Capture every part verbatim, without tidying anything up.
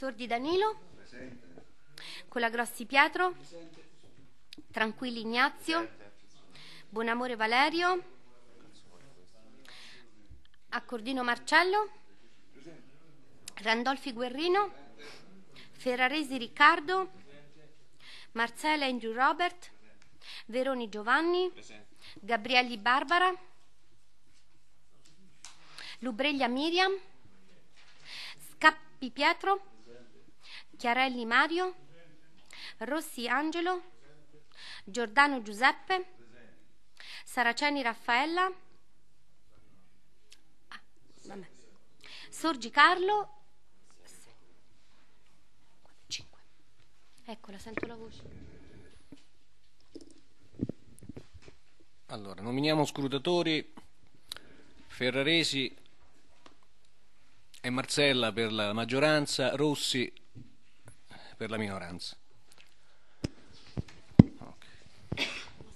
Sordi Danilo, Colagrossi Pietro, Tranquilli Ignazio, Buonamore Valerio, Accordino Marcello, Randolfi Guerrino, Ferraresi Riccardo, Marzella Andrew Robert, Veroni Giovanni, Gabrielli Barbara, Lubreglia Miriam, Scappi Pietro, Chiarelli Mario, Rossi Angelo, Giordano Giuseppe, Saraceni Raffaella, ah, vabbè. Sorgi Carlo, cinque. Eccola, sento la voce. Allora, nominiamo scrutatori Ferraresi e Marzella per la maggioranza, Rossi per la minoranza. Okay.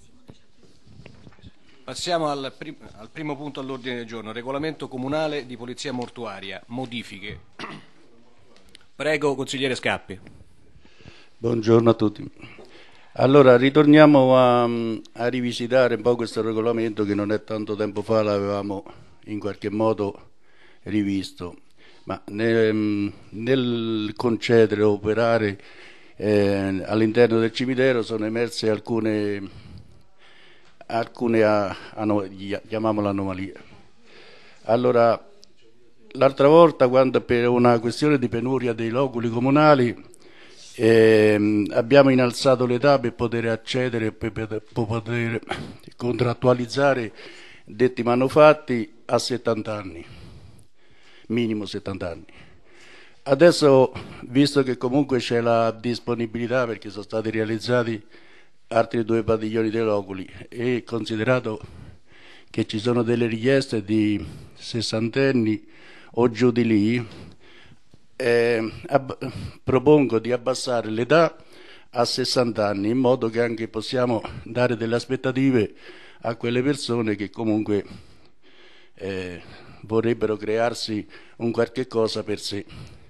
Passiamo al, prim al primo punto all'ordine del giorno, regolamento comunale di polizia mortuaria, modifiche. Prego, consigliere Scappi. Buongiorno a tutti. Allora, ritorniamo a, a rivisitare un po' questo regolamento che non è tanto tempo fa l'avevamo in qualche modo rivisto, ma nel, nel concedere o operare eh, all'interno del cimitero sono emerse alcune, alcune anomalie, chiamiamole anomalie. Allora, l'altra volta, quando per una questione di penuria dei loculi comunali Eh, abbiamo innalzato l'età per poter accedere, per, per poter contrattualizzare detti manufatti a settanta anni, minimo settanta anni. Adesso, visto che comunque c'è la disponibilità perché sono stati realizzati altri due padiglioni dei loculi e considerato che ci sono delle richieste di sessantenni o giù di lì, Eh, propongo di abbassare l'età a sessanta anni in modo che anche possiamo dare delle aspettative a quelle persone che comunque eh, vorrebbero crearsi un qualche cosa per sé.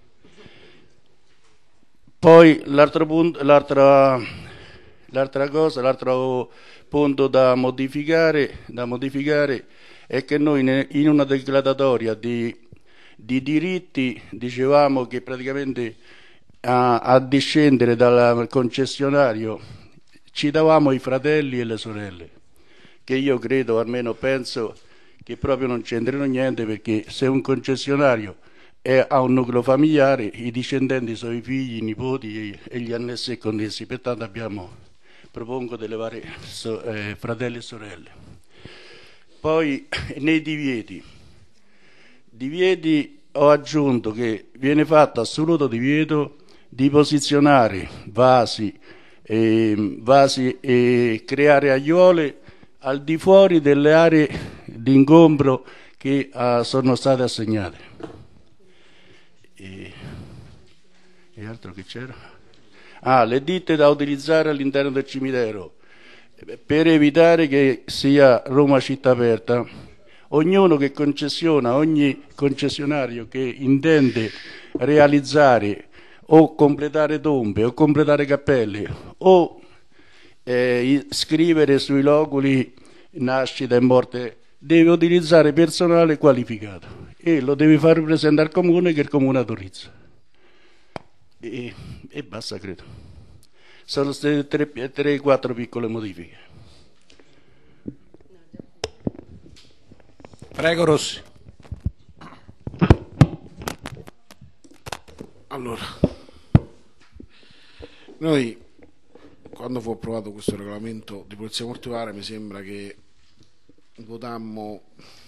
Poi l'altro punto, l'altra, l'altra cosa, l'altro punto da modificare, da modificare è che noi in una declaratoria di di diritti dicevamo che praticamente a, a discendere dal concessionario ci davamo i fratelli e le sorelle, che io credo, almeno penso, che proprio non c'entrino niente, perché se un concessionario è, ha un nucleo familiare, i discendenti sono i figli, i nipoti e, e gli annessi e connessi, pertanto abbiamo, propongo di elevare so, eh, fratelli e sorelle. Poi nei divieti Divieti ho aggiunto che viene fatto assoluto divieto di posizionare vasi e, vasi e creare aiuole al di fuori delle aree di ingombro che uh, sono state assegnate. E, e altro che c'era? Ah, le ditte da utilizzare all'interno del cimitero per evitare che sia Roma città aperta. Ognuno che concessiona, ogni concessionario che intende realizzare o completare tombe o completare cappelle o eh, scrivere sui loculi nascita e morte deve utilizzare personale qualificato e lo deve fare presente al comune, che il comune autorizza. E, e basta, credo. Sono state tre quattro piccole modifiche. Prego, Rossi. Allora, noi quando fu approvato questo regolamento di polizia mortuaria mi sembra che votammo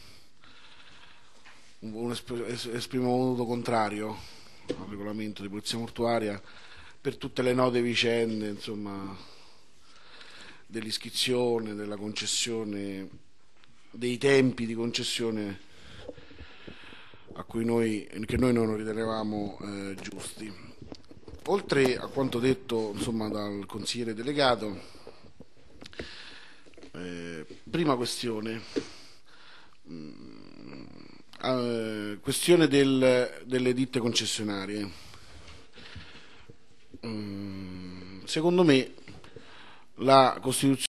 un esprimo un voto contrario al regolamento di polizia mortuaria per tutte le note vicende, insomma, dell'iscrizione, della concessione, dei tempi di concessione a cui noi, che noi non ritenevamo eh, giusti. Oltre a quanto detto, insomma, dal consigliere delegato, eh, prima questione, mh, eh, questione del, delle ditte concessionarie. mm, secondo me la Costituzione